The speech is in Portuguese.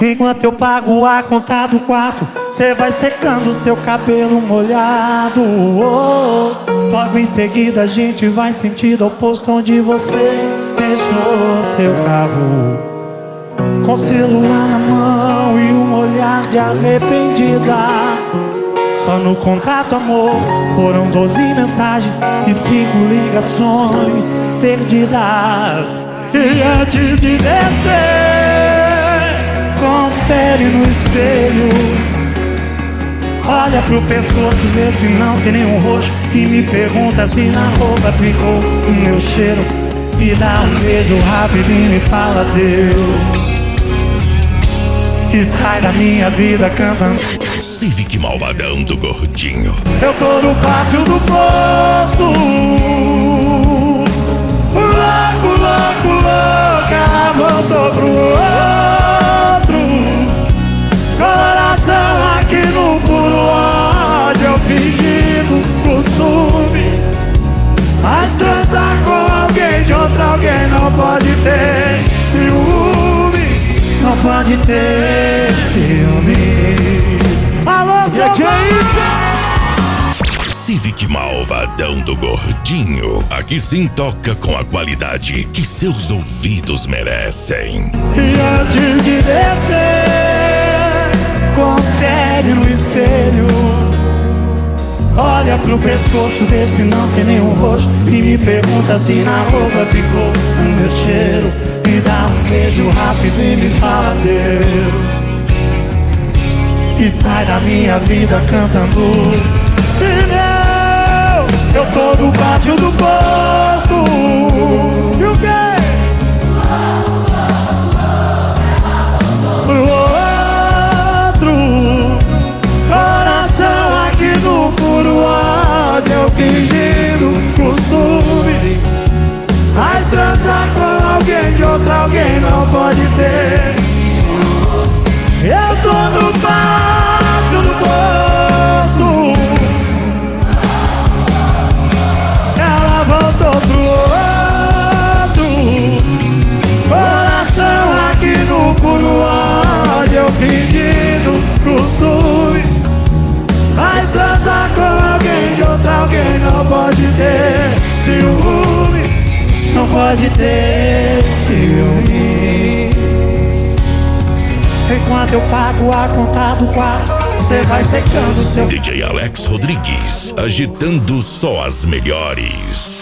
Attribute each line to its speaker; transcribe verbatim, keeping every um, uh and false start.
Speaker 1: Enquanto eu pago a conta do quarto, cê vai secando seu cabelo molhado. Oh, oh. Logo em seguida a gente vai sentido ao posto onde você deixou seu carro, com o celular na mão e um olhar de arrependida. Só no contato, amor, foram doze mensagens e cinco ligações perdidas. E antes de descer, confere no espelho, olha pro pescoço, vê se não tem nenhum roxo, e me pergunta se na roupa ficou o meu cheiro. Me dá um beijo rápido e me fala Deus, e sai da minha vida cantando
Speaker 2: Civic Malvadão do Gordinho.
Speaker 1: Eu tô no pátio do posto, louco, louco, louco, ela voltou pro outro. Coração aqui no puro ódio, eu fingindo costume, mas transar com alguém de outra alguém não pode ter ciúme, não pode ter ciúme. Alô, seu que é isso?
Speaker 2: Civic Malvadão do Gordinho. Aqui sim toca com a qualidade que seus ouvidos merecem.
Speaker 1: E antes de descer, confere no espelho, olha pro pescoço, vê se não tem nenhum roxo, e me pergunta se na roupa ficou o meu cheiro. Me dá um beijo rápido e me fala Deus, e sai da minha vida cantando pneu. Eu tô no pátio do posto, e o quê? Pro outro, coração aqui no puro ódio, eu fingindo costume, mas transar com alguém de outra alguém não pode ter. Eu tô no pátio do posto, ela voltou pro outro. Coração aqui no puro ódio, eu fingindo costume, mas transar com alguém de outra alguém não pode ter ciúme, não pode ter ciúme. Enquanto eu pago a conta do quarto, você vai secando seu...
Speaker 2: D J Alex Rodrigues, agitando só as melhores.